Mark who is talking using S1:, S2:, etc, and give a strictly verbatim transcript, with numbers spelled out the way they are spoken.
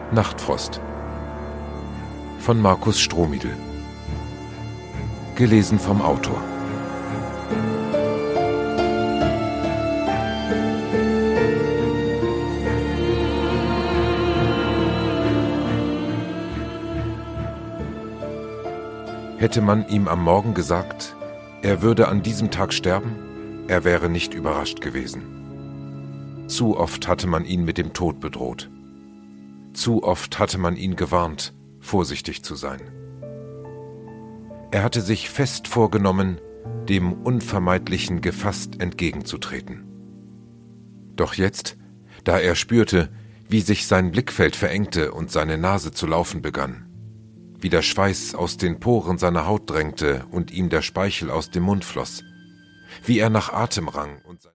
S1: Nachtfrost von Markus Strohmiedl. Gelesen vom Autor. Hätte man ihm am Morgen gesagt, er würde an diesem Tag sterben, er wäre nicht überrascht gewesen. Zu oft hatte man ihn mit dem Tod bedroht. Zu oft hatte man ihn gewarnt, vorsichtig zu sein. Er hatte sich fest vorgenommen, dem Unvermeidlichen gefasst entgegenzutreten. Doch jetzt, da er spürte, wie sich sein Blickfeld verengte und seine Nase zu laufen begann, wie der Schweiß aus den Poren seiner Haut drängte und ihm der Speichel aus dem Mund floss, wie er nach Atem rang und